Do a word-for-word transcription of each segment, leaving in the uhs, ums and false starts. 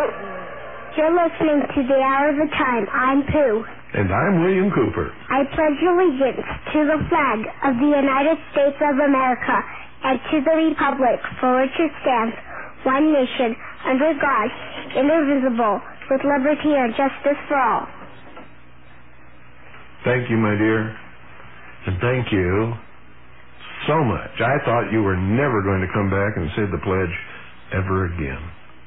You're listening to The Hour of the Time. I'm Pooh. And I'm William Cooper. I pledge allegiance to the flag of the United States of America and to the republic for which it stands, one nation, under God, indivisible, with liberty and justice for all. Thank you, my dear. And thank you so much. I thought you were never going to come back and say the pledge ever again.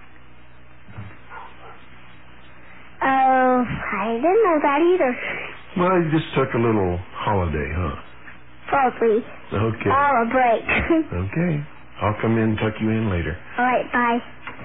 Oh, I didn't know that either. Well, you just took a little holiday, huh? Probably. Okay. Or a break. Okay. I'll come in and tuck you in later. All right, bye.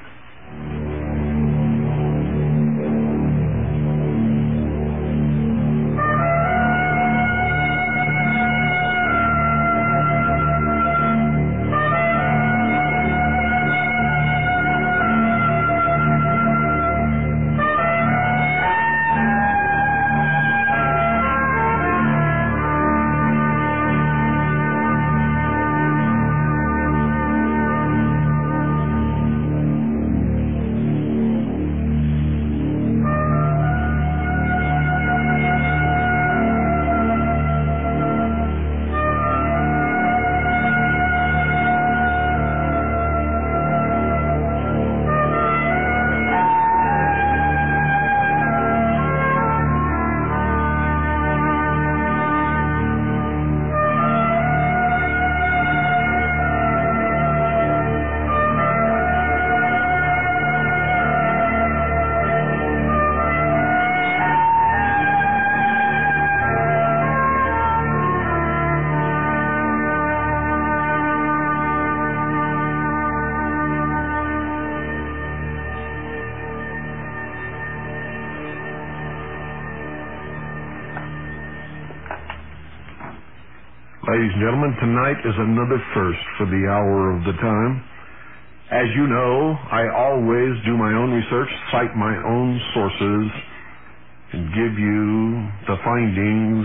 Ladies and gentlemen, tonight is another first for the Hour of the Time. As you know, I always do my own research, cite my own sources, and give you the findings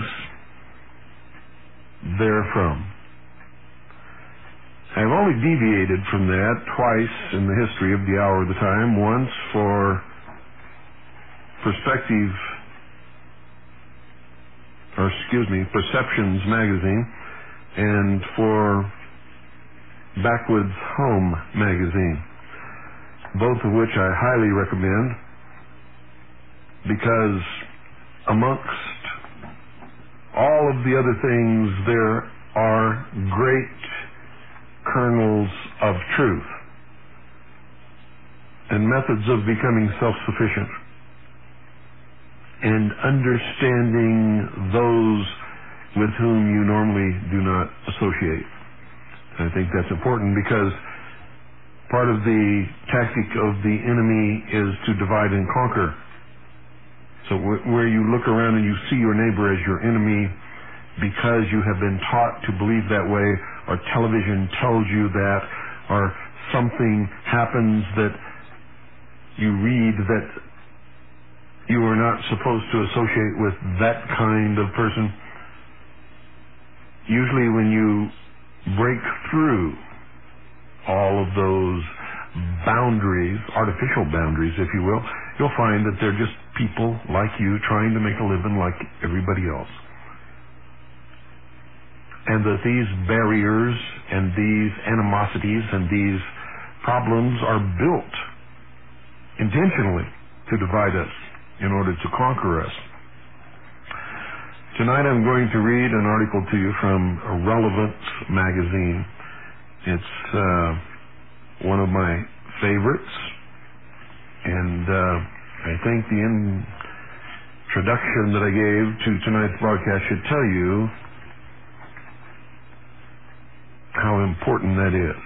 therefrom. I've only deviated from that twice in the history of the Hour of the Time, once for Perspective, or excuse me, Perceptions magazine, and for Backwoods Home magazine, both of which I highly recommend because amongst all of the other things there are great kernels of truth and methods of becoming self-sufficient and understanding those with whom you normally do not associate. I think that's important because part of the tactic of the enemy is to divide and conquer. So wh- where you look around and you see your neighbor as your enemy because you have been taught to believe that way, or television tells you that, or something happens that you read that you are not supposed to associate with that kind of person. Usually when you break through all of those boundaries, artificial boundaries, if you will, you'll find that they're just people like you trying to make a living like everybody else. And that these barriers and these animosities and these problems are built intentionally to divide us in order to conquer us. Tonight I'm going to read an article to you from Relevance magazine. It's uh, one of my favorites, and uh, I think the introduction that I gave to tonight's broadcast should tell you how important that is.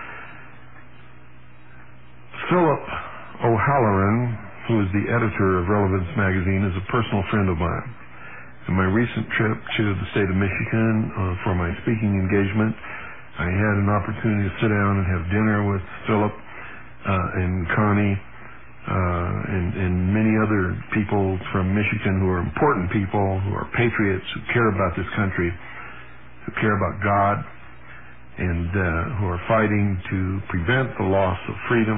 Philip O'Halloran, who is the editor of Relevance magazine, is a personal friend of mine. In my recent trip to the state of Michigan uh, for my speaking engagement, I had an opportunity to sit down and have dinner with Philip uh, and Connie uh, and, and many other people from Michigan who are important people, who are patriots, who care about this country, who care about God, and uh, who are fighting to prevent the loss of freedom,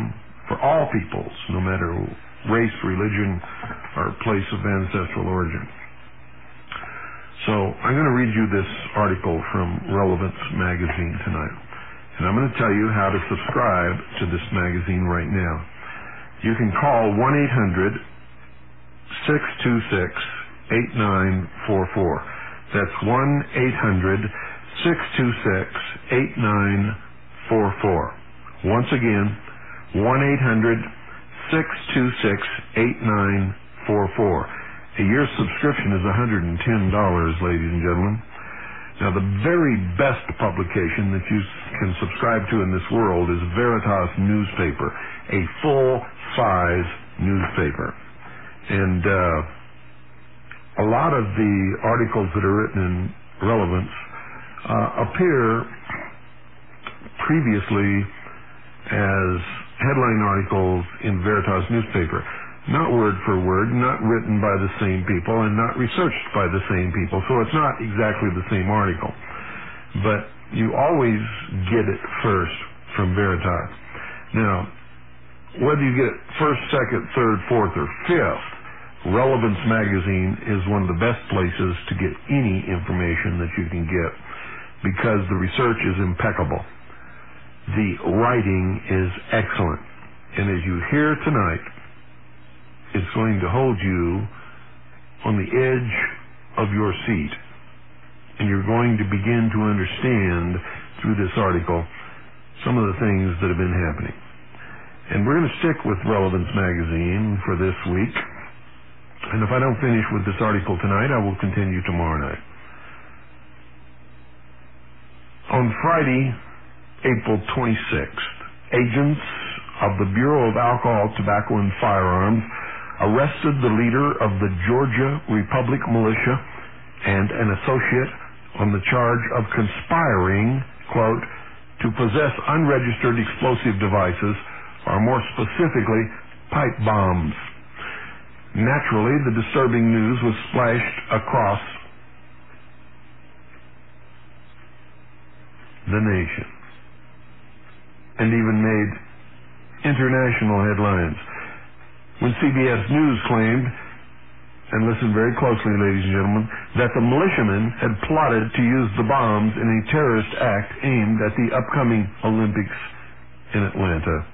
for all peoples, no matter race, religion, or place of ancestral origin. So I'm going to read you this article from Relevance magazine tonight. And I'm going to tell you how to subscribe to this magazine right now. You can call one eight hundred, six two six, eight nine four four. That's one eight hundred, six two six, eight nine four four. Once again, one eight hundred, six two six, eight nine four four. A year's subscription is one hundred ten dollars, ladies and gentlemen. Now, the very best publication that you can subscribe to in this world is Veritas newspaper, a full-size newspaper. And uh, a lot of the articles that are written in Relevance uh, appear previously as headline articles in Veritas newspaper. Not word for word, not written by the same people, and not researched by the same people. So it's not exactly the same article. But you always get it first from Veritas. Now, whether you get it first, second, third, fourth, or fifth, Relevance magazine is one of the best places to get any information that you can get because the research is impeccable. The writing is excellent. And as you hear tonight, it's going to hold you on the edge of your seat. And you're going to begin to understand through this article some of the things that have been happening. And we're going to stick with Relevance magazine for this week. And if I don't finish with this article tonight, I will continue tomorrow night. On Friday, April twenty-sixth, agents of the Bureau of Alcohol, Tobacco, and Firearms arrested the leader of the Georgia Republic Militia and an associate on the charge of conspiring, quote, to possess unregistered explosive devices, or more specifically, pipe bombs. Naturally, the disturbing news was splashed across the nation and even made international headlines. When C B S News claimed, and listen very closely, ladies and gentlemen, that the militiamen had plotted to use the bombs in a terrorist act aimed at the upcoming Olympics in Atlanta.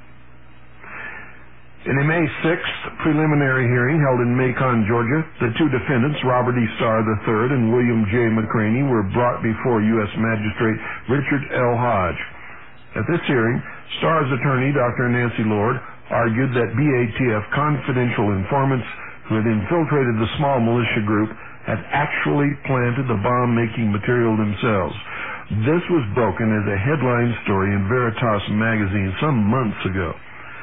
In a May sixth preliminary hearing held in Macon, Georgia, the two defendants, Robert E. Starr the third and William J. McCraney, were brought before U S Magistrate Richard L. Hodge. At this hearing, Starr's attorney, Doctor Nancy Lord, argued that B A T F confidential informants who had infiltrated the small militia group had actually planted the bomb-making material themselves. This was broken as a headline story in Veritas magazine some months ago.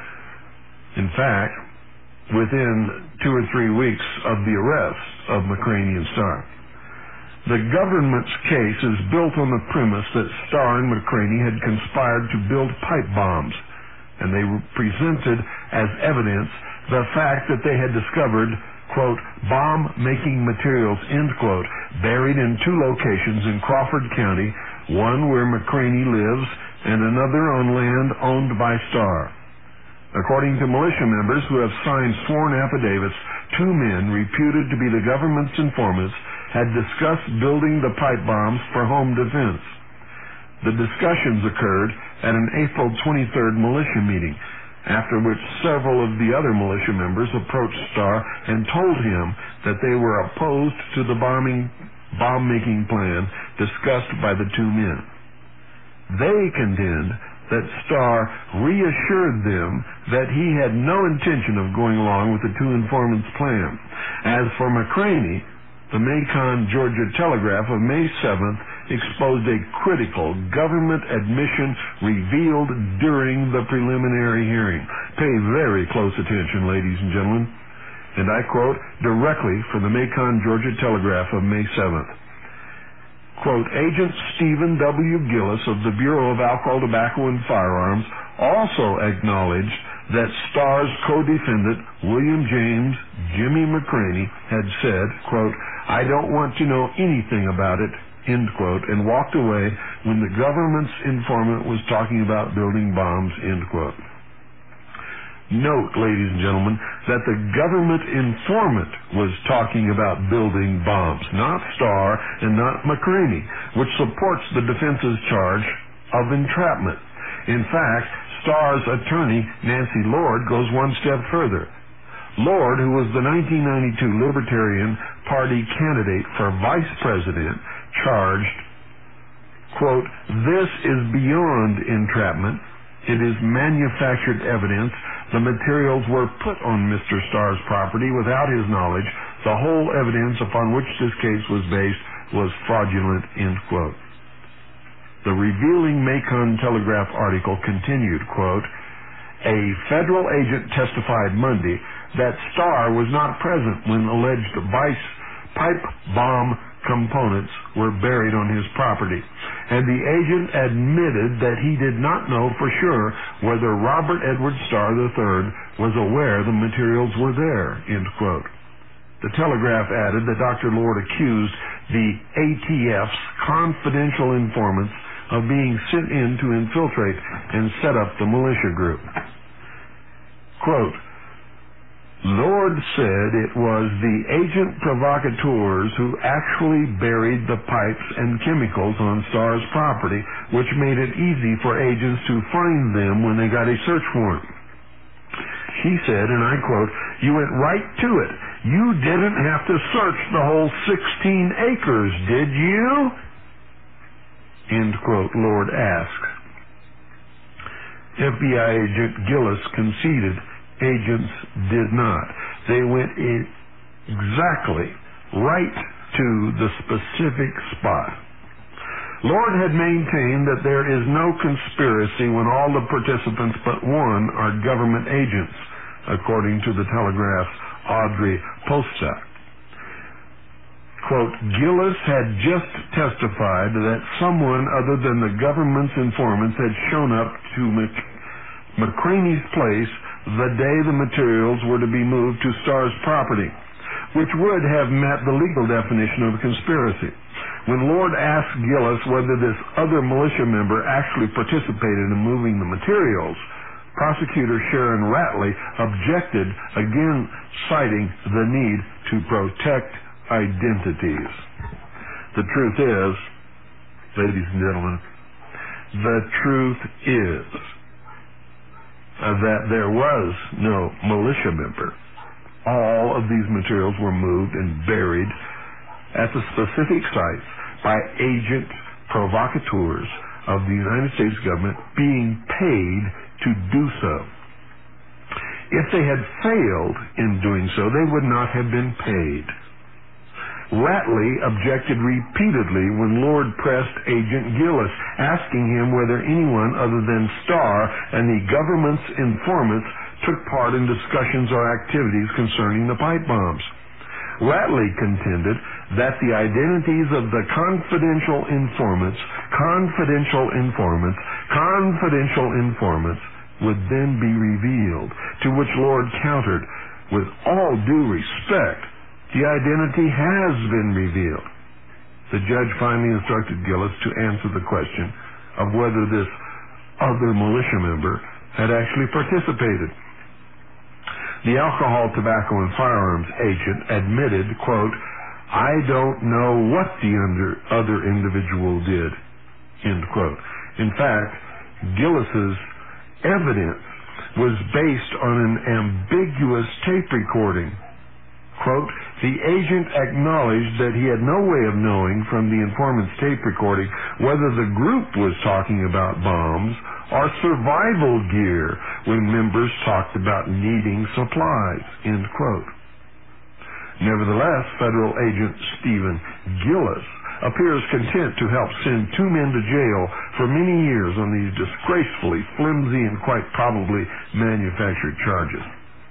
In fact, within two or three weeks of the arrest of McCraney and Starr. The government's case is built on the premise that Starr and McCraney had conspired to build pipe bombs, and they presented as evidence the fact that they had discovered, quote, bomb-making materials, end quote, buried in two locations in Crawford County, one where McCraney lives and another on land owned by Starr. According to militia members who have signed sworn affidavits, two men reputed to be the government's informants had discussed building the pipe bombs for home defense. The discussions occurred at an April twenty-third militia meeting, after which several of the other militia members approached Starr and told him that they were opposed to the bombing, bomb-making plan discussed by the two men. They contend that Starr reassured them that he had no intention of going along with the two informants' plan. As for McCraney, the Macon, Georgia Telegraph of May seventh exposed a critical government admission revealed during the preliminary hearing. Pay very close attention, ladies and gentlemen. And I quote directly from the Macon, Georgia Telegraph of May seventh. Quote, Agent Stephen W. Gillis of the Bureau of Alcohol, Tobacco, and Firearms also acknowledged that Starr's co-defendant, William James Jimmy McCraney, had said, quote, I don't want to know anything about it, end quote, and walked away when the government's informant was talking about building bombs, end quote. Note, ladies and gentlemen, that the government informant was talking about building bombs, not Starr and not McCraney, which supports the defense's charge of entrapment. In fact, Starr's attorney, Nancy Lord, goes one step further. Lord, who was the nineteen ninety-two Libertarian Party candidate for vice president, charged, quote, "This is beyond entrapment. It is manufactured evidence. The materials were put on Mister Starr's property without his knowledge. The whole evidence upon which this case was based was fraudulent," end quote. The revealing Macon Telegraph article continued, quote, "A federal agent testified Monday that Starr was not present when alleged vice pipe bomb components were buried on his property, and the agent admitted that he did not know for sure whether Robert Edward Starr the third was aware the materials were there," end quote. The Telegraph added that Doctor Lord accused the A T F's confidential informants of being sent in to infiltrate and set up the militia group. Quote, "Lord said it was the agent provocateurs who actually buried the pipes and chemicals on Starr's property, which made it easy for agents to find them when they got a search warrant. She said, and I quote, 'You went right to it. You didn't have to search the whole sixteen acres, did you?' End quote, Lord asks. F B I agent Gillis conceded agents did not. They went in exactly right to the specific spot. Lord had maintained that there is no conspiracy when all the participants but one are government agents, according to the Telegraph's Audrey Postak. Quote, "Gillis had just testified that someone other than the government's informants had shown up to Mc- McCraney's place the day the materials were to be moved to Starr's property, which would have met the legal definition of a conspiracy. When Lord asked Gillis whether this other militia member actually participated in moving the materials, Prosecutor Sharon Rattley objected, again citing the need to protect identities. The truth is, ladies and gentlemen, the truth is uh, that there was no militia member. All of these materials were moved and buried at the specific sites by agent provocateurs of the United States government being paid to do so. If they had failed in doing so, they would not have been paid. Rattley objected repeatedly when Lord pressed Agent Gillis, asking him whether anyone other than Starr and the government's informants took part in discussions or activities concerning the pipe bombs. Rattley contended that the identities of the confidential informants, confidential informants, confidential informants would then be revealed, to which Lord countered, "With all due respect, the identity has been revealed." The judge finally instructed Gillis to answer the question of whether this other militia member had actually participated. The alcohol, tobacco, and firearms agent admitted, quote, "I don't know what the under, other individual did," end quote. In fact, Gillis's evidence was based on an ambiguous tape recording. Quote, "The agent acknowledged that he had no way of knowing from the informant's tape recording whether the group was talking about bombs or survival gear when members talked about needing supplies," end quote. Nevertheless, federal agent Stephen Gillis appears content to help send two men to jail for many years on these disgracefully flimsy and quite probably manufactured charges.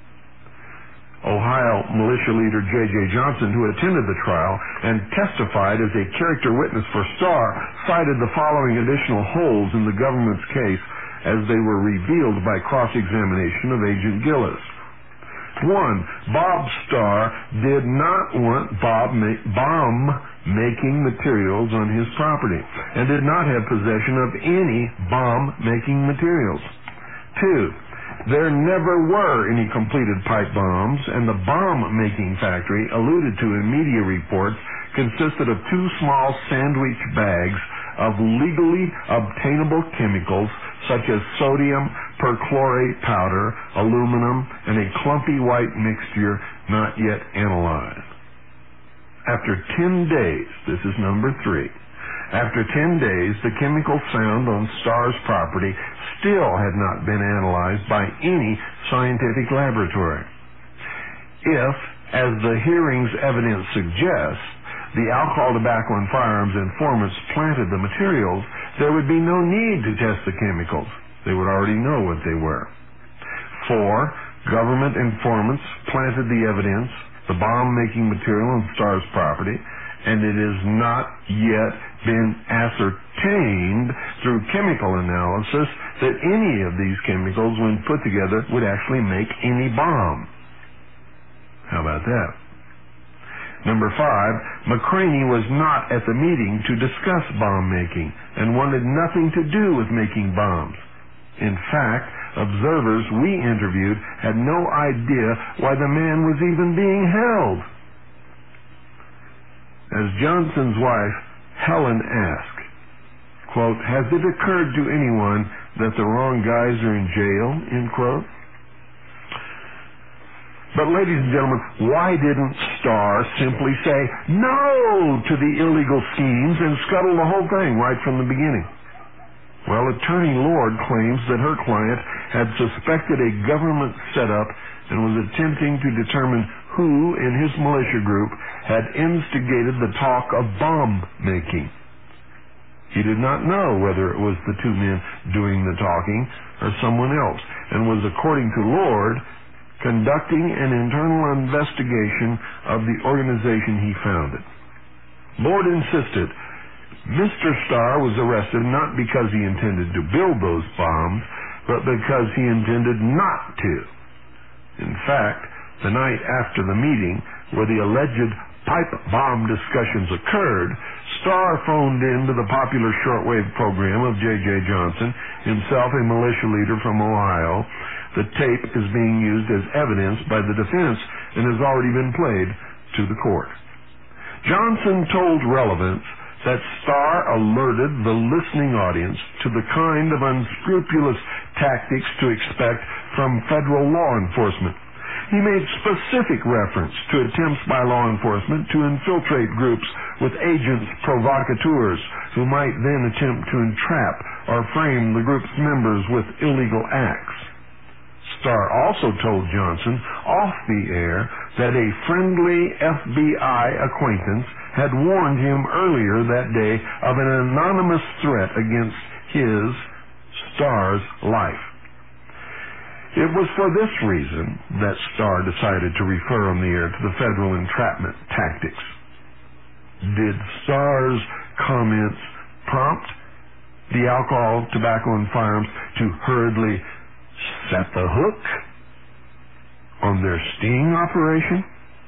Ohio militia leader J J Johnson, who attended the trial and testified as a character witness for Starr, cited the following additional holes in the government's case as they were revealed by cross-examination of Agent Gillis. One, Bob Starr did not want Bob ma- bomb-making materials on his property and did not have possession of any bomb-making materials. Two, There never were any completed pipe bombs, and the bomb-making factory alluded to in media reports consisted of two small sandwich bags of legally obtainable chemicals such as sodium perchlorate powder, aluminum, and a clumpy white mixture not yet analyzed. After ten days, this is number three, after ten days, the chemicals found on Starr's property still had not been analyzed by any scientific laboratory. If, as the hearing's evidence suggests, the alcohol, tobacco, and firearms informants planted the materials, there would be no need to test the chemicals. They would already know what they were. Four, government informants planted the evidence, the bomb-making material on Starr's property, and it has not yet been ascertained through chemical analysis that any of these chemicals, when put together, would actually make any bomb. How about that? Number five, McCraney was not at the meeting to discuss bomb making and wanted nothing to do with making bombs. In fact, observers we interviewed had no idea why the man was even being held. As Johnson's wife, Helen, asked, quote, "Has it occurred to anyone that the wrong guys are in jail?" End quote. But ladies and gentlemen, why didn't Starr simply say no to the illegal schemes and scuttle the whole thing right from the beginning? Well, Attorney Lord claims that her client had suspected a government setup and was attempting to determine who in his militia group had instigated the talk of bomb making. He did not know whether it was the two men doing the talking or someone else, and was, according to Lord, conducting an internal investigation of the organization he founded. Lord insisted Mister Starr was arrested not because he intended to build those bombs, but because he intended not to. In fact, the night after the meeting where the alleged pipe bomb discussions occurred, Starr phoned in to the popular shortwave program of J J Johnson, himself a militia leader from Ohio. The tape is being used as evidence by the defense and has already been played to the court. Johnson told relevance that Starr alerted the listening audience to the kind of unscrupulous tactics to expect from federal law enforcement. He made specific reference to attempts by law enforcement to infiltrate groups with agents provocateurs who might then attempt to entrap or frame the group's members with illegal acts. Starr also told Johnson off the air that a friendly F B I acquaintance had warned him earlier that day of an anonymous threat against his, Starr's, life. It was for this reason that Starr decided to refer on the air to the federal entrapment tactics. Did Starr's comments prompt the alcohol, tobacco, and firearms to hurriedly set the hook on their sting operation?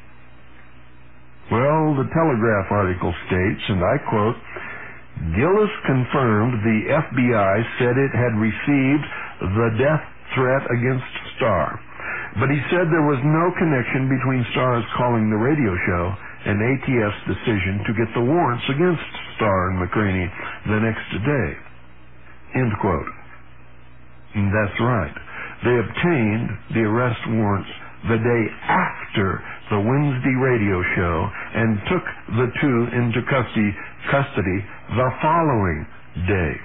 Well, the Telegraph article states, and I quote, "Gillis confirmed the F B I said it had received the death threat against Starr, but he said there was no connection between Starr's calling the radio show and A T F's decision to get the warrants against Starr and McCraney the next day." End quote. And that's right. They obtained the arrest warrants the day after the Wednesday radio show and took the two into custody, custody the following day.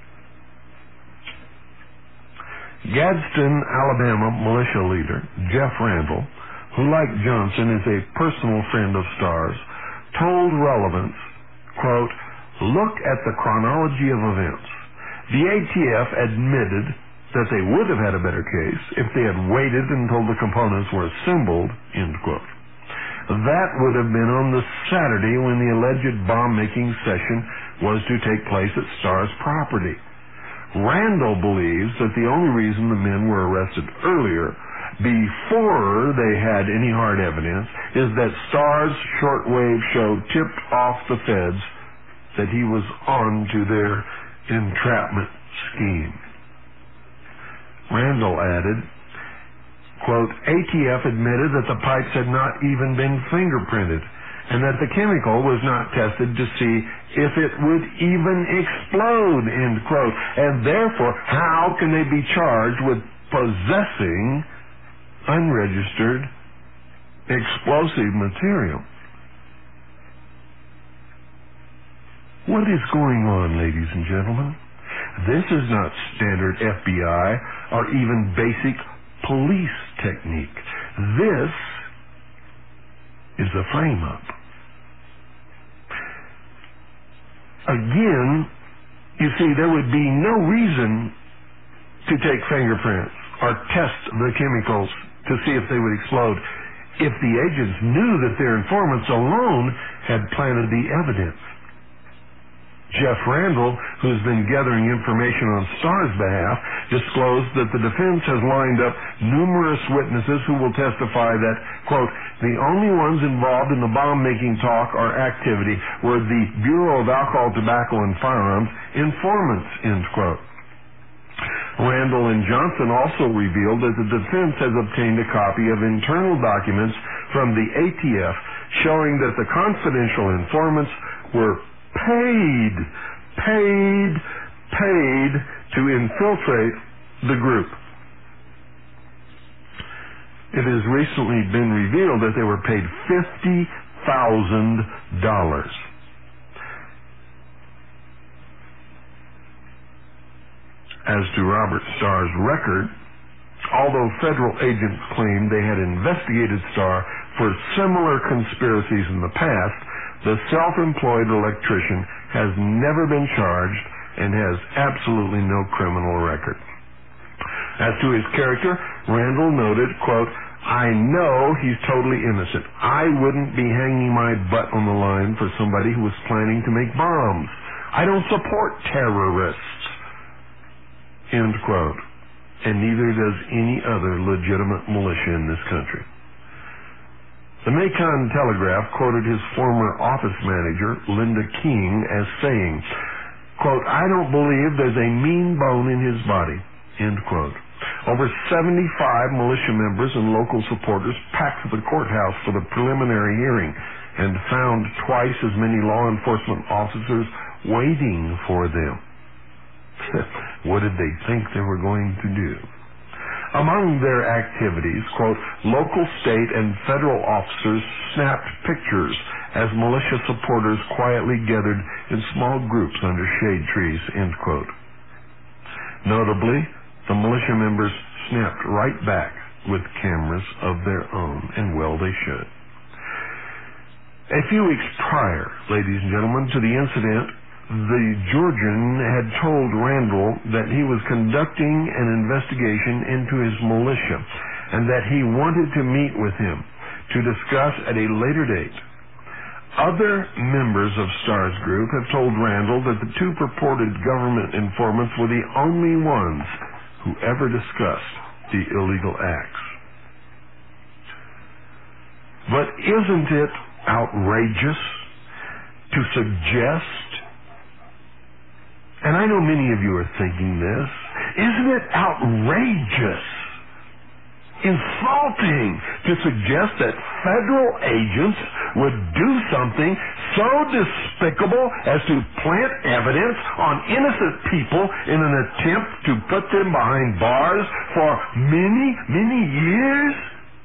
Gadsden, Alabama militia leader Jeff Randall, who like Johnson is a personal friend of Starr's, told relevance, quote, "Look at the chronology of events. The A T F admitted that they would have had a better case if they had waited until the components were assembled," end quote. That would have been on the Saturday when the alleged bomb-making session was to take place at Starr's property. Randall believes that the only reason the men were arrested earlier, before they had any hard evidence, is that Starr's shortwave show tipped off the feds that he was on to their entrapment scheme. Randall added, quote, A T F admitted that the pipes had not even been fingerprinted and that the chemical was not tested to see if it would even explode, end quote. And therefore, how can they be charged with possessing unregistered explosive material? What is going on, ladies and gentlemen? This is not standard F B I or even basic police technique. This is a frame-up. Again, you see, there would be no reason to take fingerprints or test the chemicals to see if they would explode if the agents knew that their informants alone had planted the evidence. Jeff Randall, who's been gathering information on STAR's behalf, disclosed that the defense has lined up numerous witnesses who will testify that, quote, the only ones involved in the bomb-making talk or activity were the Bureau of Alcohol, Tobacco, and Firearms informants, end quote. Randall and Johnson also revealed that the defense has obtained a copy of internal documents from the A T F showing that the confidential informants were paid, paid, paid to infiltrate the group. It has recently been revealed that they were paid fifty thousand dollars. As to Robert Starr's record, although federal agents claimed they had investigated Starr for similar conspiracies in the past, the self-employed electrician has never been charged and has absolutely no criminal record. As to his character, Randall noted, quote, I know he's totally innocent. I wouldn't be hanging my butt on the line for somebody who was planning to make bombs. I don't support terrorists, end quote. And neither does any other legitimate militia in this country. The Macon Telegraph quoted his former office manager, Linda King, as saying, quote, I don't believe there's a mean bone in his body, end quote. Over seventy-five militia members and local supporters packed the courthouse for the preliminary hearing and found twice as many law enforcement officers waiting for them. What did they think they were going to do? Among their activities, quote, local, state, and federal officers snapped pictures as militia supporters quietly gathered in small groups under shade trees, end quote. Notably, the militia members snapped right back with cameras of their own, and well they should. A few weeks prior, ladies and gentlemen, to the incident, the Georgian had told Randall that he was conducting an investigation into his militia and that he wanted to meet with him to discuss at a later date. Other members of Starr's group have told Randall that the two purported government informants were the only ones who ever discussed the illegal acts. But isn't it outrageous to suggest, and I know many of you are thinking this, isn't it outrageous, insulting to suggest that federal agents would do something so despicable as to plant evidence on innocent people in an attempt to put them behind bars for many, many years?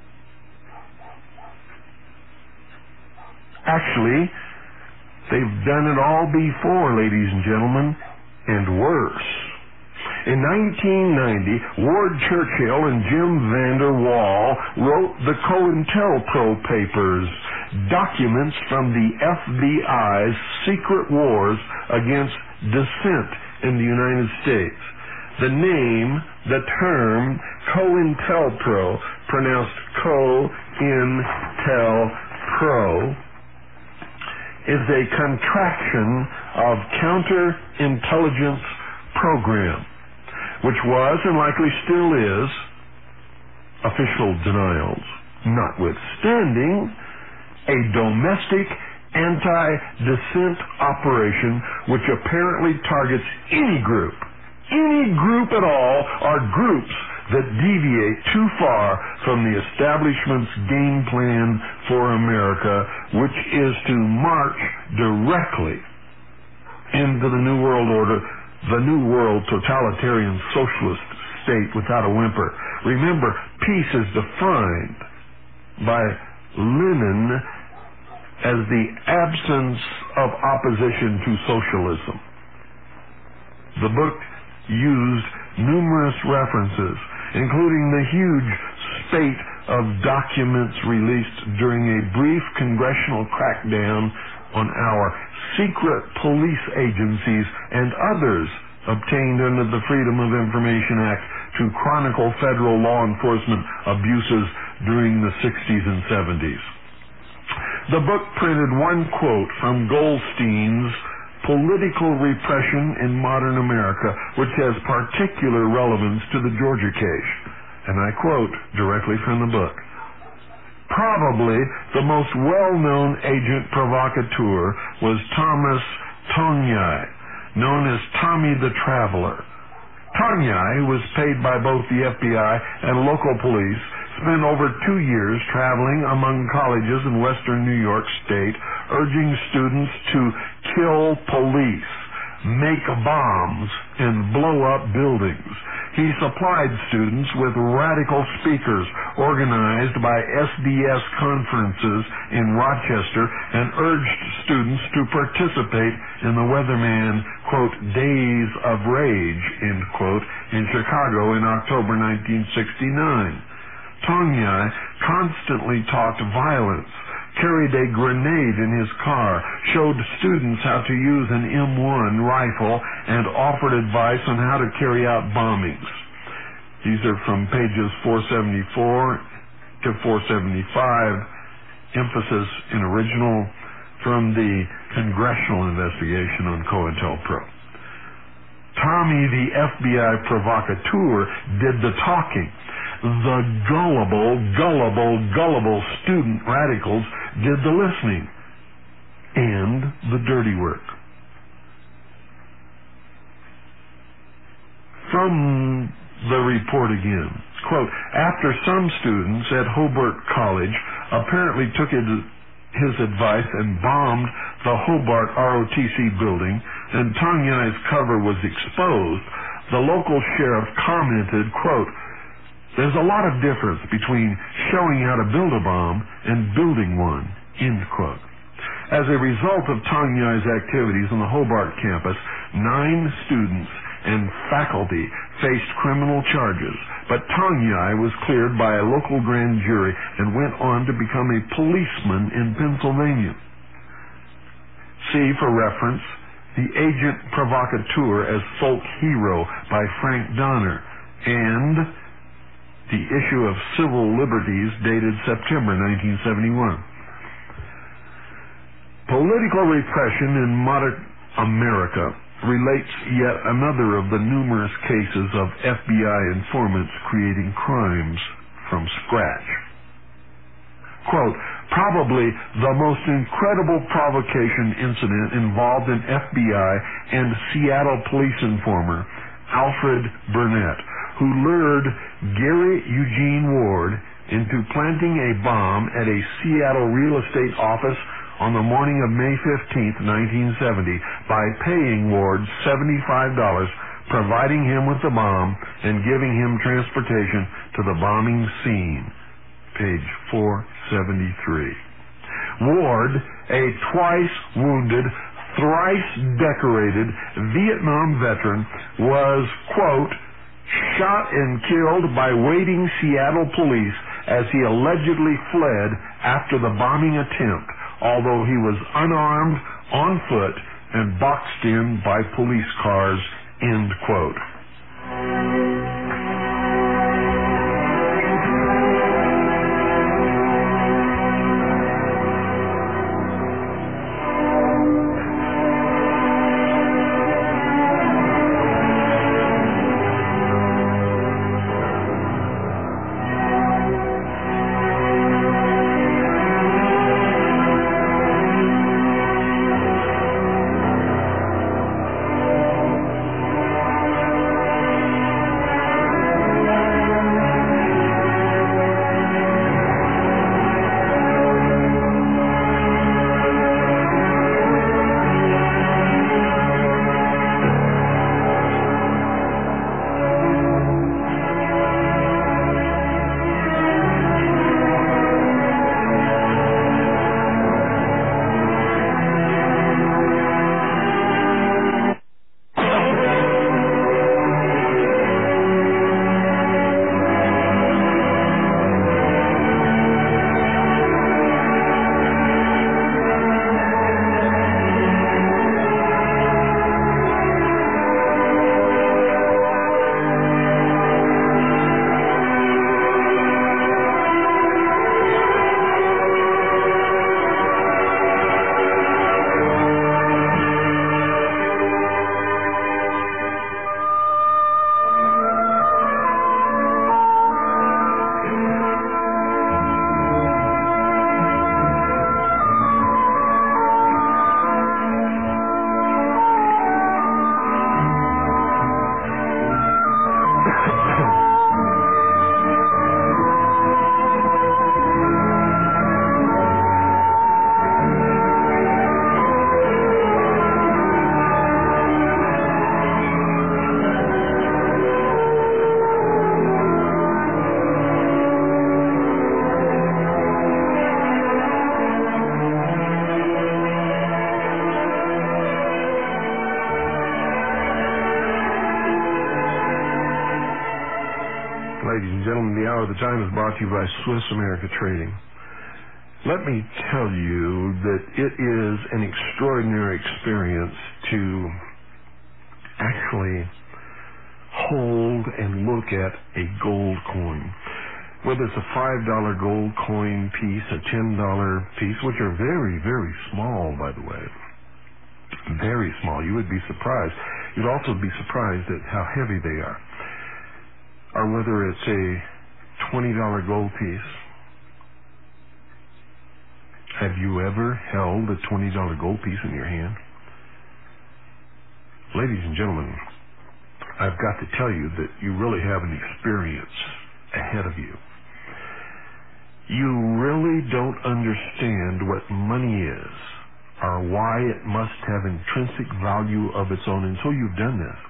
Actually, they've done it all before, ladies and gentlemen, and worse. In nineteen ninety, Ward Churchill and Jim Vander Wall wrote the COINTELPRO papers, documents from the F B I's secret wars against dissent in the United States. The name, the term, COINTELPRO, pronounced Co-In-Tel-Pro, is a contraction of Counterintelligence Program, which was and likely still is official denials, notwithstanding a domestic anti-dissent operation which apparently targets any group, any group at all, or groups that deviate too far from the establishment's game plan for America, which is to march directly into the New World Order, the New World totalitarian socialist state without a whimper. Remember, peace is defined by Lenin as the absence of opposition to socialism. The book used numerous references, including the huge spate of documents released during a brief congressional crackdown on our secret police agencies and others obtained under the Freedom of Information Act to chronicle federal law enforcement abuses during the sixties and seventies. The book printed one quote from Goldstein's Political Repression in Modern America, which has particular relevance to the Georgia case. And I quote directly from the book. Probably the most well-known agent provocateur was Thomas Tonyai, known as Tommy the Traveler. Tonyai was paid by both the F B I and local police, spent over two years traveling among colleges in western New York State, urging students to kill police, make bombs, and blow up buildings. He supplied students with radical speakers organized by S D S conferences in Rochester and urged students to participate in the Weatherman, quote, Days of Rage, end quote, in Chicago in October nineteen sixty-nine. Tonyai constantly talked violence, carried a grenade in his car, showed students how to use an M one rifle, and offered advice on how to carry out bombings. These are from pages four seventy-four to four seventy-five, emphasis in original from the congressional investigation on COINTELPRO. Tommy the F B I provocateur did the talking. The gullible, gullible, gullible student radicals did the listening and the dirty work. From the report again, quote, after some students at Hobart College apparently took his, his advice and bombed the Hobart R O T C building and Tonyai's cover was exposed, the local sheriff commented, quote, there's a lot of difference between showing how to build a bomb and building one, end quote. As a result of Tonyai's activities on the Hobart campus, nine students and faculty faced criminal charges, but Tonyai was cleared by a local grand jury and went on to become a policeman in Pennsylvania. See, for reference, The Agent Provocateur as Folk Hero by Frank Donner, and The Issue of Civil Liberties dated September nineteen seventy-one. Political repression in modern America relates yet another of the numerous cases of F B I informants creating crimes from scratch. Quote, probably the most incredible provocation incident involved an F B I and Seattle police informer, Alfred Burnett, who lured Gary Eugene Ward into planting a bomb at a Seattle real estate office on the morning of May fifteenth, nineteen seventy, by paying Ward seventy-five dollars, providing him with the bomb, and giving him transportation to the bombing scene. Page four seventy-three. Ward, a twice wounded, thrice decorated Vietnam veteran, was, quote, shot and killed by waiting Seattle police as he allegedly fled after the bombing attempt, although he was unarmed, on foot, and boxed in by police cars, end quote. Hour of the Time is brought to you by Swiss America Trading. Let me tell you that it is an extraordinary experience to actually hold and look at a gold coin. Whether it's a five dollar gold coin piece, a ten dollar piece, which are very, very small, by the way. Very small. You would be surprised. You'd also be surprised at how heavy they are. Or whether it's a twenty dollar gold piece. Have you ever held a twenty dollar gold piece in your hand? Ladies and gentlemen, I've got to tell you that you really have an experience ahead of you. You really don't understand what money is or why it must have intrinsic value of its own until you've done this.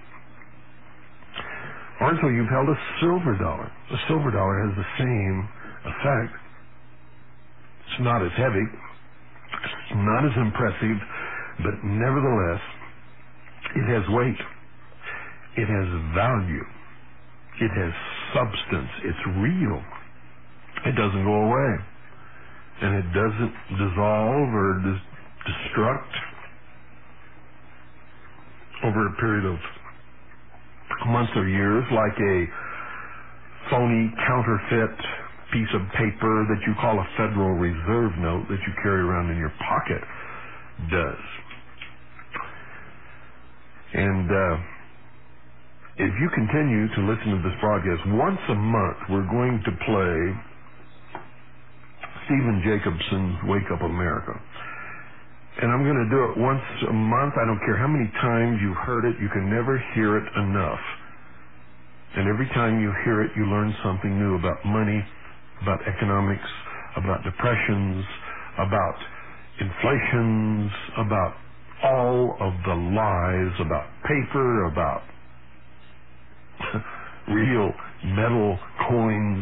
Or until you've held a silver dollar. A silver dollar has the same effect. It's not as heavy, it's not as impressive, but nevertheless, it has weight. It has value. It has substance. It's real. It doesn't go away. And it doesn't dissolve or dis- destruct over a period of months or years like a phony counterfeit piece of paper that you call a Federal Reserve note that you carry around in your pocket does. And uh, if you continue to listen to this broadcast, once a month we're going to play Stephen Jacobson's Wake Up America. And I'm going to do it once a month. I don't care how many times you've heard it. You can never hear it enough. And every time you hear it, you learn something new about money, about economics, about depressions, about inflations, about all of the lies about paper, about real metal coins.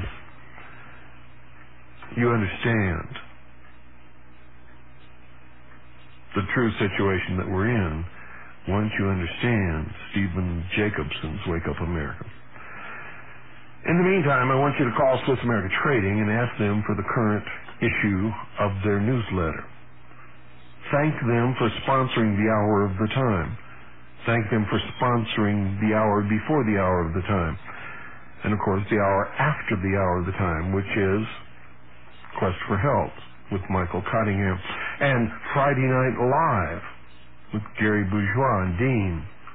You understand the true situation that we're in once you understand Stephen Jacobson's Wake Up America. In the meantime, I want you to call Swiss America Trading and ask them for the current issue of their newsletter. Thank them for sponsoring the Hour of the Time. Thank them for sponsoring the hour before the Hour of the Time. And of course, the hour after the Hour of the Time, which is Quest for Health with Michael Cottingham. And Friday Night Live with Gary Bourgeois and Dean.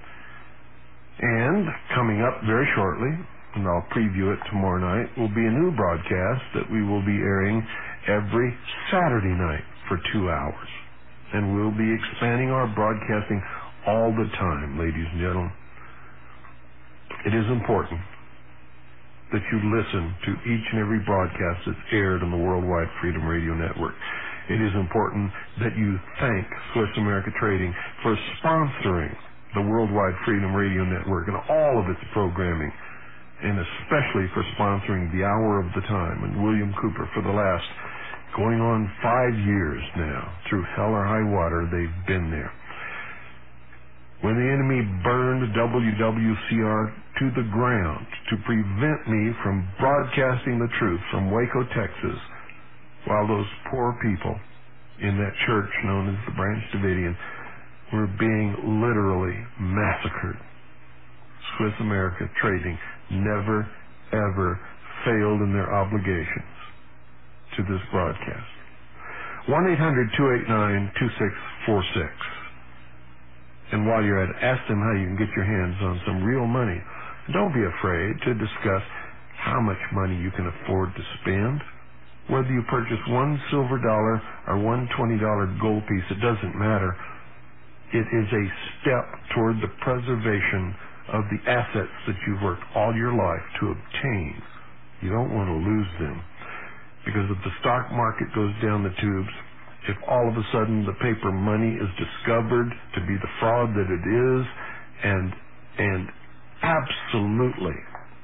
And coming up very shortly, and I'll preview it tomorrow night, will be a new broadcast that we will be airing every Saturday night for two hours. And we'll be expanding our broadcasting all the time, ladies and gentlemen. It is important that you listen to each and every broadcast that's aired on the Worldwide Freedom Radio Network. It is important that you thank Swiss America Trading for sponsoring the Worldwide Freedom Radio Network and all of its programming, and especially for sponsoring the Hour of the Time and William Cooper for the last going on five years now. Through hell or high water, they've been there. When the enemy burned W W C R to the ground to prevent me from broadcasting the truth from Waco, Texas, while those poor people in that church known as the Branch Davidian were being literally massacred, Swiss America Trading never, ever failed in their obligations to this broadcast. one eight hundred two eight nine two six four six. And while you're at it, ask them how you can get your hands on some real money. Don't be afraid to discuss how much money you can afford to spend. Whether you purchase one silver dollar or one twenty dollar gold piece, it doesn't matter. It is a step toward the preservation of the assets that you've worked all your life to obtain. You don't want to lose them. Because if the stock market goes down the tubes, if all of a sudden the paper money is discovered to be the fraud that it is, and and absolutely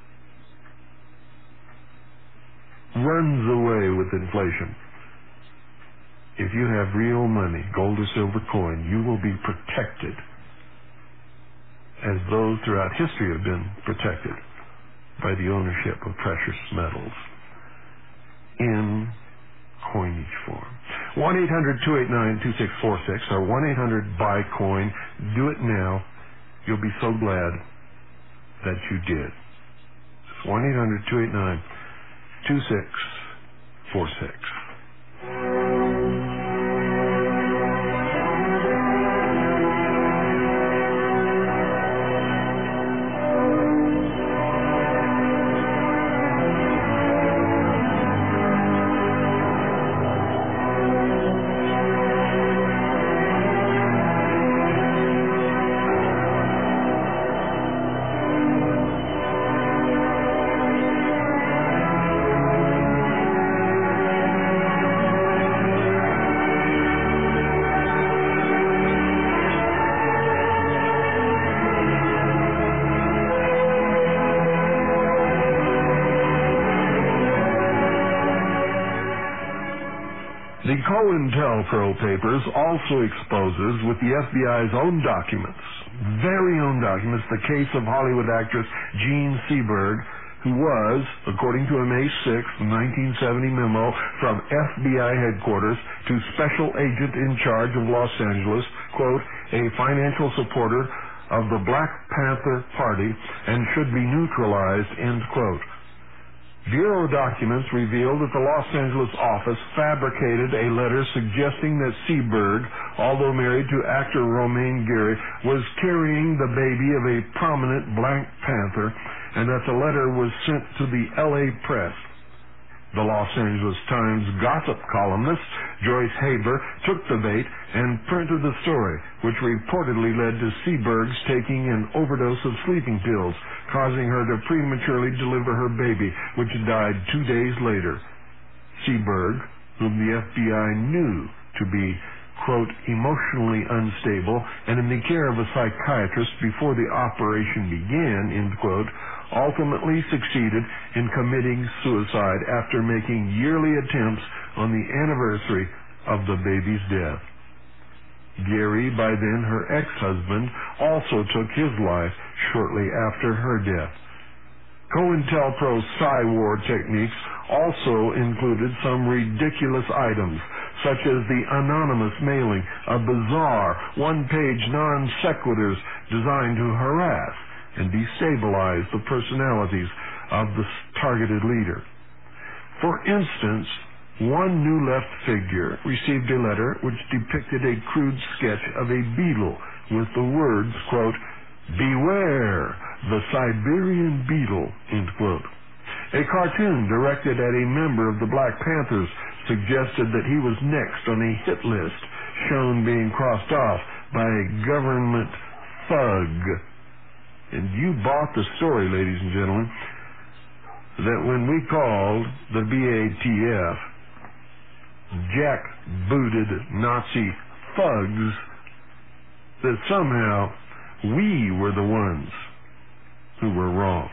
runs away with inflation, if you have real money, gold or silver coin, you will be protected as those throughout history have been protected by the ownership of precious metals. in coinage form. one eight hundred two eight nine two six four six or one eight hundred buy coin. Do it now. You'll be so glad that you did. It's one eight hundred two eight nine two six four six. The COINTELPRO papers also exposes, with the F B I's own documents, very own documents, the case of Hollywood actress Jean Seberg, who was, according to a May sixth, nineteen seventy memo from F B I headquarters to Special Agent in charge of Los Angeles, quote, a financial supporter of the Black Panther Party and should be neutralized, end quote. Bureau documents revealed that the Los Angeles office fabricated a letter suggesting that Seberg, although married to actor Romain Gary, was carrying the baby of a prominent Black Panther, and that the letter was sent to the L A press. The Los Angeles Times gossip columnist Joyce Haber took the bait and printed the story, which reportedly led to Seberg's taking an overdose of sleeping pills, causing her to prematurely deliver her baby, which died two days later. Seberg, whom the F B I knew to be, quote, emotionally unstable and in the care of a psychiatrist before the operation began, end quote, ultimately succeeded in committing suicide after making yearly attempts on the anniversary of the baby's death. Gary, by then her ex-husband, also took his life shortly after her death. COINTELPRO's Psy-War techniques also included some ridiculous items, such as the anonymous mailing of bizarre one-page non-sequiturs designed to harass and destabilize the personalities of the targeted leader. For instance, one New Left figure received a letter which depicted a crude sketch of a beetle with the words, quote, beware the Siberian beetle, end quote. A cartoon directed at a member of the Black Panthers suggested that he was next on a hit list, shown being crossed off by a government thug. And you bought the story, ladies and gentlemen, that when we called the B A T F jack-booted Nazi thugs, that somehow we were the ones who were wrong.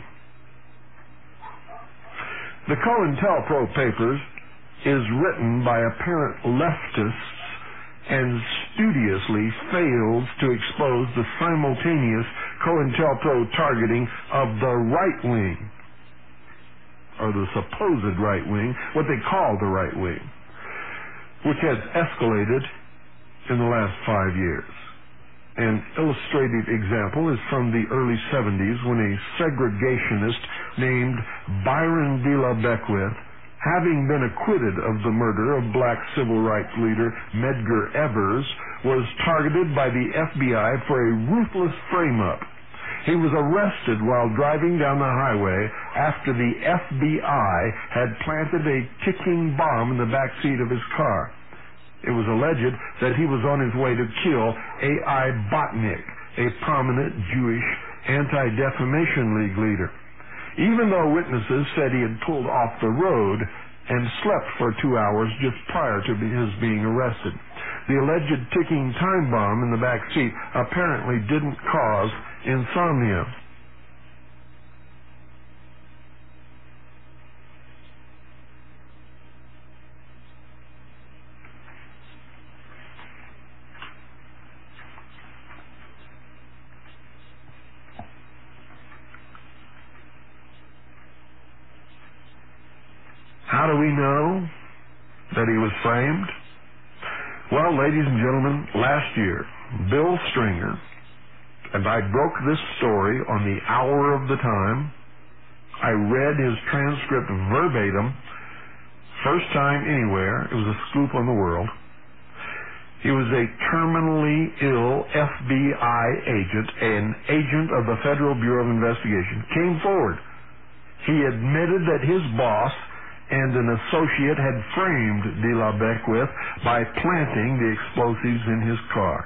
The COINTELPRO papers is written by apparent leftists and studiously fails to expose the simultaneous COINTELPRO targeting of the right wing, or the supposed right wing, what they call the right wing, which has escalated in the last five years. An illustrative example is from the early seventies when a segregationist named Byron de la Beckwith, having been acquitted of the murder of black civil rights leader Medgar Evers, was targeted by the F B I for a ruthless frame-up. He was arrested while driving down the highway after the F B I had planted a ticking bomb in the back seat of his car. It was alleged that he was on his way to kill A I Botnick, a prominent Jewish anti-defamation league leader. Even though witnesses said he had pulled off the road and slept for two hours just prior to his being arrested. The alleged ticking time bomb in the back seat apparently didn't cause insomnia. How do we know? that he was framed? Well, ladies and gentlemen, last year, Bill Stringer, and I broke this story on the hour of the time. I read his transcript verbatim, first time anywhere. It was a scoop on the world. He was a terminally ill F B I agent, an agent of the Federal Bureau of Investigation, came forward. He admitted that his boss and an associate had framed De La Beckwith by planting the explosives in his car.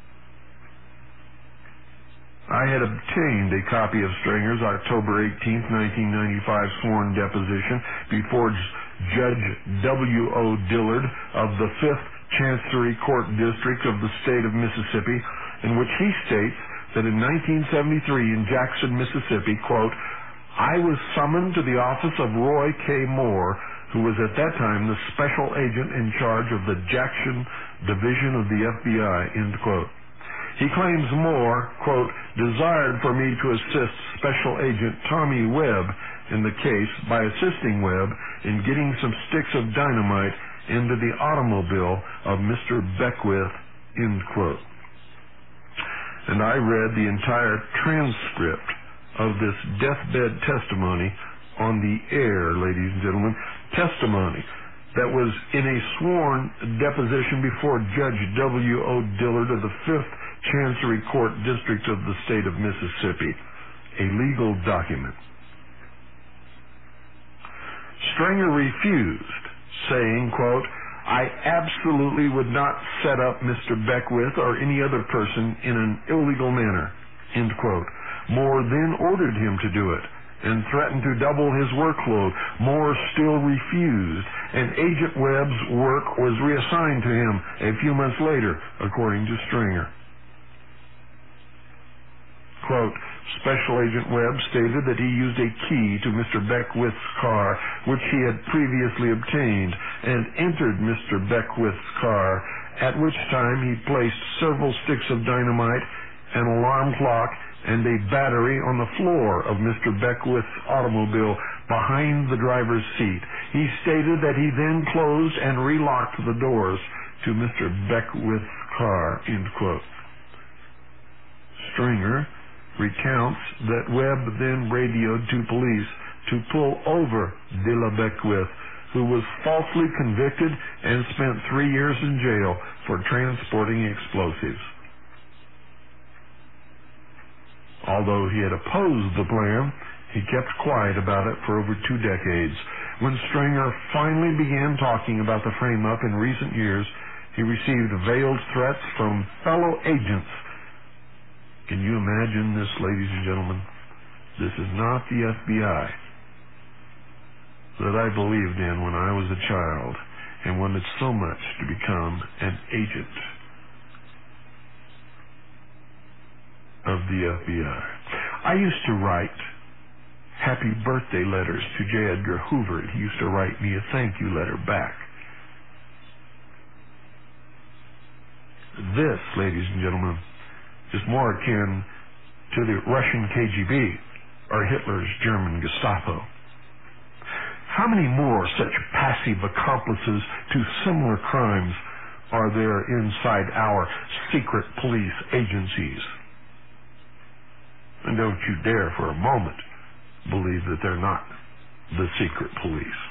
I had obtained a copy of Stringer's October eighteenth, nineteen ninety-five sworn deposition before Judge W O Dillard of the fifth Chancery Court District of the state of Mississippi, in which he states that in nineteen seventy-three in Jackson, Mississippi, quote, I was summoned to the office of Roy K. Moore, who was at that time the special agent in charge of the Jackson Division of the F B I, end quote. He claims Moore, quote, desired for me to assist Special Agent Tommy Webb in the case by assisting Webb in getting some sticks of dynamite into the automobile of Mister Beckwith, end quote. And I read the entire transcript of this deathbed testimony on the air, ladies and gentlemen. Testimony that was in a sworn deposition before Judge W O Dillard of the fifth Chancery Court District of the state of Mississippi. A legal document. Stringer refused, saying, quote, I absolutely would not set up Mister Beckwith or any other person in an illegal manner, end quote. Moore then ordered him to do it and threatened to double his workload. Moore still refused, and Agent Webb's work was reassigned to him a few months later, according to Stringer. Quote, Special Agent Webb stated that he used a key to Mister Beckwith's car, which he had previously obtained, and entered Mister Beckwith's car, at which time he placed several sticks of dynamite, an alarm clock, and a battery on the floor of Mister Beckwith's automobile behind the driver's seat. He stated that he then closed and relocked the doors to Mister Beckwith's car, end quote. Stringer recounts that Webb then radioed to police to pull over De La Beckwith, who was falsely convicted and spent three years in jail for transporting explosives. Although he had opposed the plan, he kept quiet about it for over two decades. When Stringer finally began talking about the frame-up in recent years, he received veiled threats from fellow agents. Can you imagine this, ladies and gentlemen? This is not the F B I that I believed in when I was a child and wanted so much to become an agent of the F B I. I used to write happy birthday letters to J. Edgar Hoover, and he used to write me a thank you letter back. This, ladies and gentlemen, is more akin to the Russian K G B or Hitler's German Gestapo. How many more such passive accomplices to similar crimes are there inside our secret police agencies? And don't you dare for a moment believe that they're not the secret police.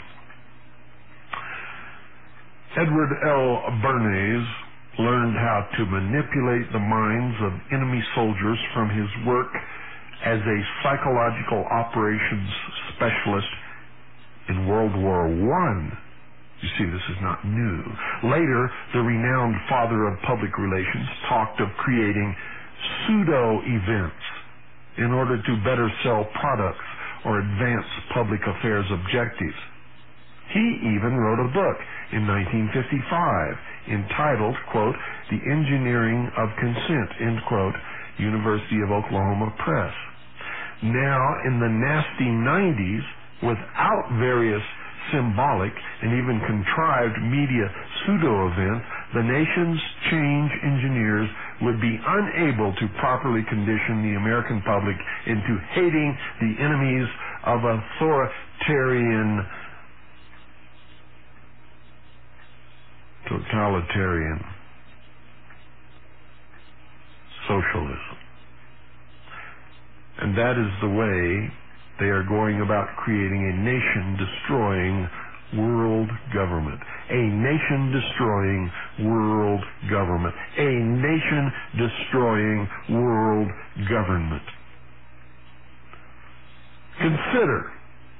Edward L. Bernays learned how to manipulate the minds of enemy soldiers from his work as a psychological operations specialist in World War One. You see, this is not new. Later, the renowned father of public relations talked of creating pseudo-events in order to better sell products or advance public affairs objectives. He even wrote a book in nineteen fifty-five entitled, quote, The Engineering of Consent, end quote, University of Oklahoma Press. Now, in the nasty nineties, without various symbolic and even contrived media pseudo-events, the nation's change engineers would be unable to properly condition the American public into hating the enemies of authoritarian totalitarian socialism. And that is the way they are going about creating a nation-destroying world government. A nation-destroying world government. A nation-destroying world government. Consider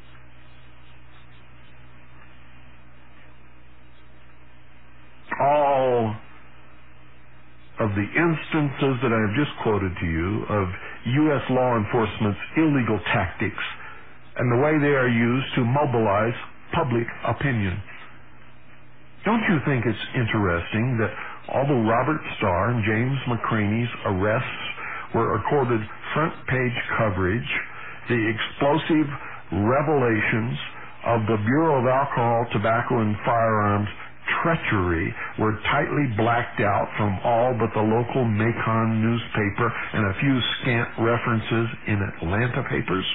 all of the instances that I have just quoted to you of U S law enforcement's illegal tactics and the way they are used to mobilize public opinion. Don't you think it's interesting that although Robert Starr and James McCraney's arrests were accorded front-page coverage, the explosive revelations of the Bureau of Alcohol, Tobacco, and Firearms treachery were tightly blacked out from all but the local Macon newspaper and a few scant references in Atlanta papers?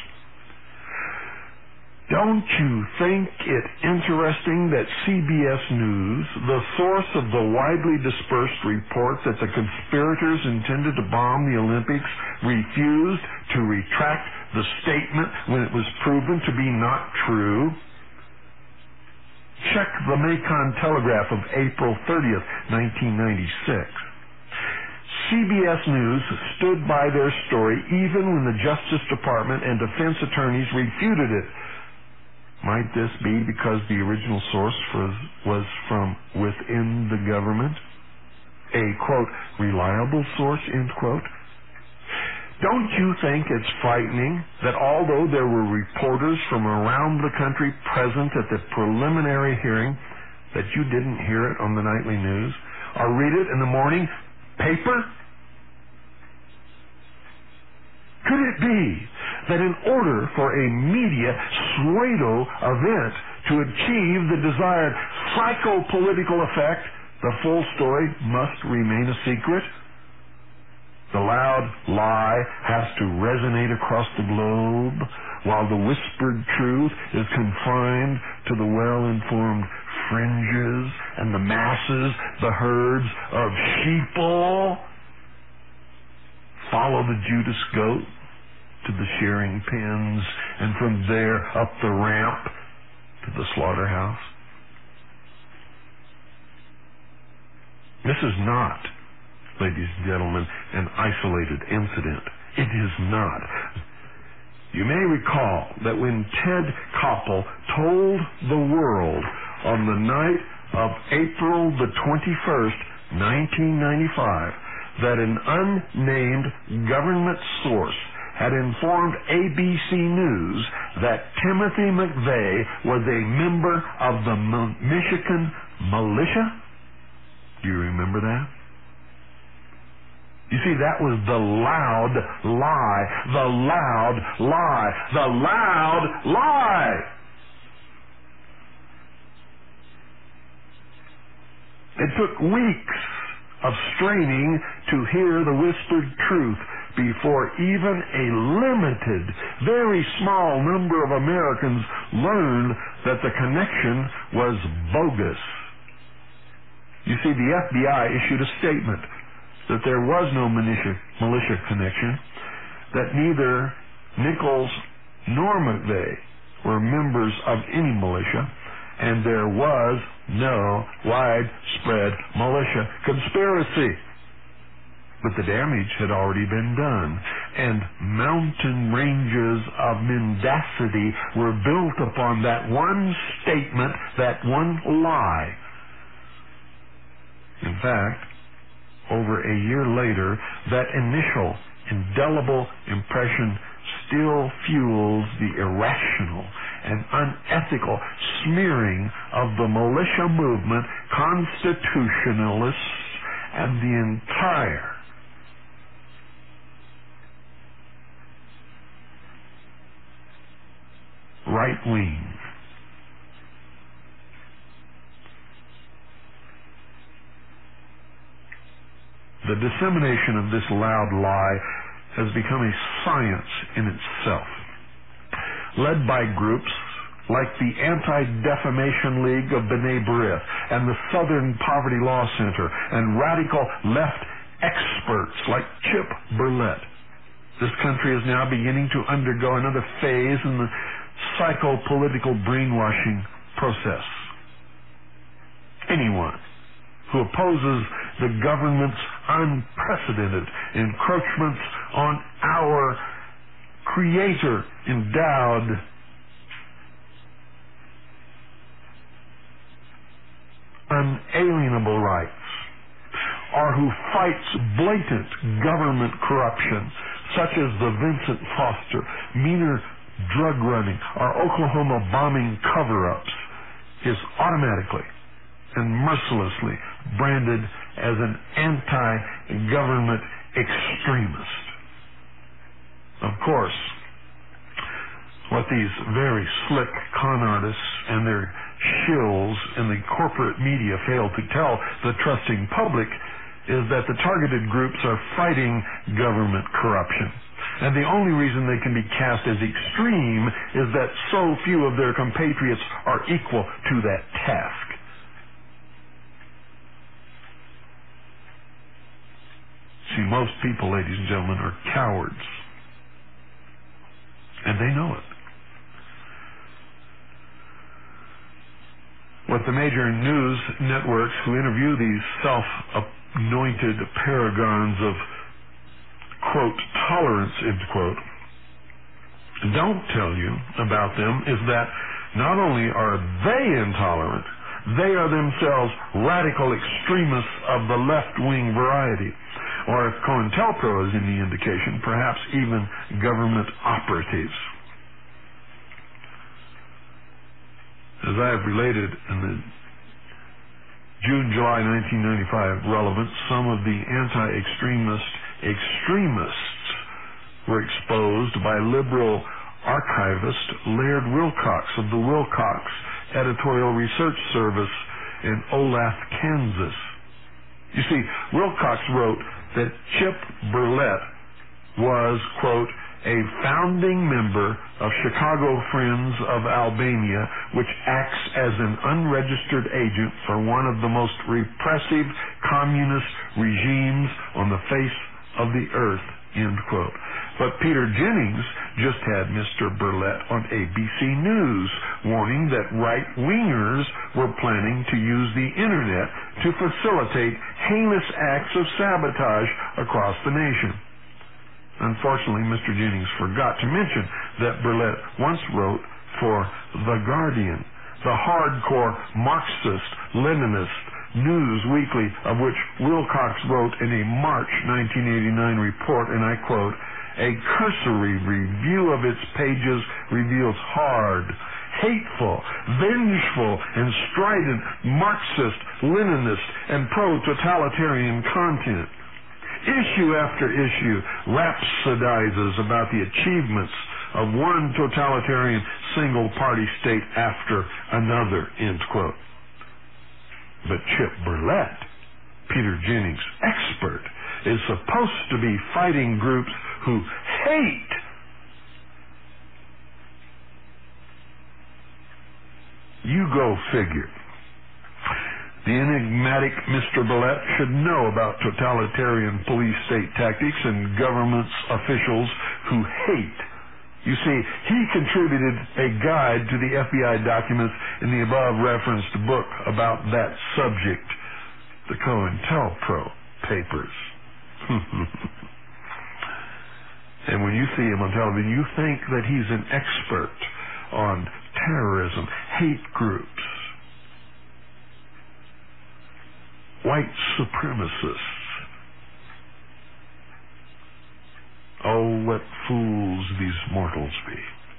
Don't you think it interesting that C B S News, the source of the widely dispersed report that the conspirators intended to bomb the Olympics, refused to retract the statement when it was proven to be not true? Check the Macon Telegraph of April thirtieth, nineteen ninety-six. C B S News stood by their story even when the Justice Department and defense attorneys refuted it. Might this be because the original source was, was from within the government? A, quote, reliable source, end quote? Don't you think it's frightening that although there were reporters from around the country present at the preliminary hearing, that you didn't hear it on the nightly news or read it in the morning paper? Could it be that in order for a media pseudo event to achieve the desired psychopolitical effect, the full story must remain a secret? The loud lie has to resonate across the globe, while the whispered truth is confined to the well-informed fringes and the masses, the herds of sheeple. Follow the Judas goat to the shearing pens, and from there up the ramp to the slaughterhouse. This is not, ladies and gentlemen, an isolated incident. It is not. You may recall that when Ted Koppel told the world on the night of April the twenty-first, nineteen ninety-five, that an unnamed government source had informed A B C News that Timothy McVeigh was a member of the M- Michigan militia. Do you remember that? You see, that was the loud lie. The loud lie. The loud lie. It took weeks of straining to hear the whispered truth before even a limited, very small number of Americans learned that the connection was bogus. You see, the F B I issued a statement that there was no militia, militia connection, that neither Nichols nor McVeigh were members of any militia, and there was no widespread militia conspiracy. But the damage had already been done, and mountain ranges of mendacity were built upon that one statement, that one lie. In fact, over a year later, that initial indelible impression still fuels the irrational and unethical smearing of the militia movement, constitutionalists, and the entire right wing. The dissemination of this loud lie has become a science in itself, led by groups like the Anti-Defamation League of B'nai B'rith and the Southern Poverty Law Center and radical left experts like Chip Berlet. This country is now beginning to undergo another phase in the psycho-political brainwashing process. Anyone who opposes the government's unprecedented encroachments on our Creator-endowed unalienable rights, or who fights blatant government corruption, such as the Vincent Foster, Meaner drug running, or Oklahoma bombing cover-ups, is automatically and mercilessly branded as an anti-government extremist. Of course, what these very slick con artists and their shills in the corporate media fail to tell the trusting public is that the targeted groups are fighting government corruption. And the only reason they can be cast as extreme is that so few of their compatriots are equal to that task. See, most people, ladies and gentlemen, are cowards. And they know it. What the major news networks who interview these self-anointed paragons of, quote, tolerance, end quote, don't tell you about them is that not only are they intolerant, they are themselves radical extremists of the left-wing variety. Or if COINTELPRO is any indication, perhaps even government operatives. As I have related in the June-July nineteen ninety-five relevance, some of the anti-extremist extremists were exposed by liberal archivist Laird Wilcox of the Wilcox Editorial Research Service in Olathe, Kansas. You see, Wilcox wrote that Chip Berlet was, quote, a founding member of Chicago Friends of Albania, which acts as an unregistered agent for one of the most repressive communist regimes on the face of the earth, end quote. But Peter Jennings just had Mister Berlet on A B C News, warning that right-wingers were planning to use the Internet to facilitate heinous acts of sabotage across the nation. Unfortunately, Mister Jennings forgot to mention that Berlet once wrote for The Guardian, the hardcore Marxist-Leninist news weekly of which Wilcox wrote in a March nineteen eighty-nine report, and I quote, "A cursory review of its pages reveals hard, hateful, vengeful, and strident Marxist, Leninist, and pro-totalitarian content. Issue after issue rhapsodizes about the achievements of one totalitarian single-party state after another," end quote. But Chip Berlet, Peter Jennings' expert, is supposed to be fighting groups who hate you go figure. The enigmatic Mister Berlet should know about totalitarian police state tactics and government's officials who hate. You see, he contributed a guide to the F B I documents in the above referenced book about that subject, the COINTELPRO papers. And when you see him on television, you think that he's an expert on terrorism, hate groups, white supremacists. Oh, what fools these mortals be.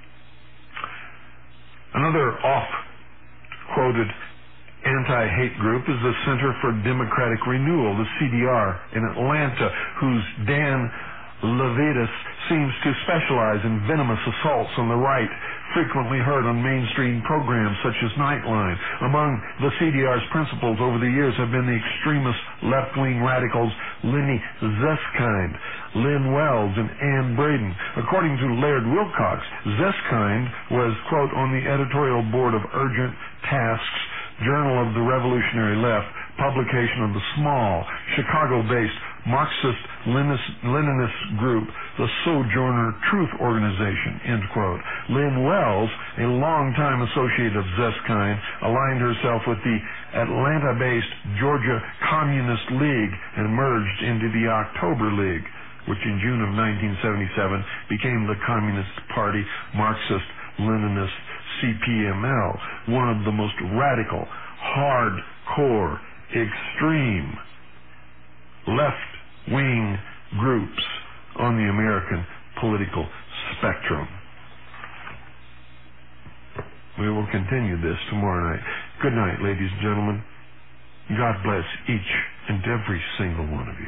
Another oft-quoted anti-hate group is the Center for Democratic Renewal, the C D R, in Atlanta, whose Dan Levitas seems to specialize in venomous assaults on the right, frequently heard on mainstream programs such as Nightline. Among the C D R's principals over the years have been the extremist left-wing radicals Lenny Zeskind, Lynn Wells, and Anne Braden. According to Laird Wilcox, Zeskind was, quote, on the editorial board of Urgent Tasks, Journal of the Revolutionary Left, publication of the small, Chicago-based Marxist-Leninist group, the Sojourner Truth Organization, end quote. Lynn Wells, a longtime associate of Zeskind, aligned herself with the Atlanta-based Georgia Communist League and merged into the October League, which in June of nineteen seventy-seven became the Communist Party Marxist-Leninist C P M L, one of the most radical, hardcore, extreme left-wing groups on the American political spectrum. We will continue this tomorrow night. Good night, ladies and gentlemen. God bless each and every single one of you.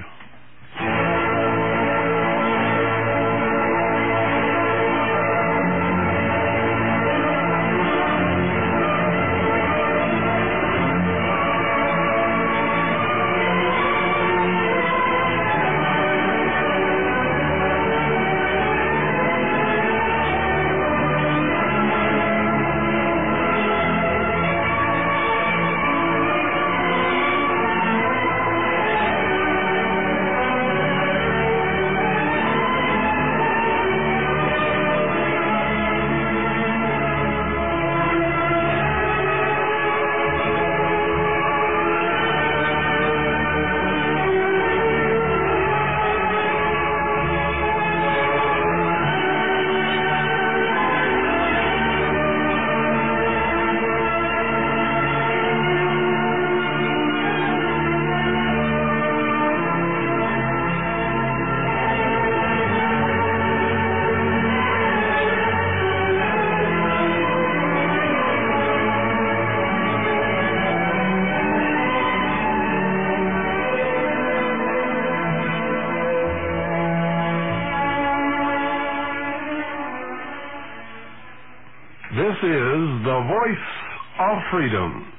This is the Voice of Freedom.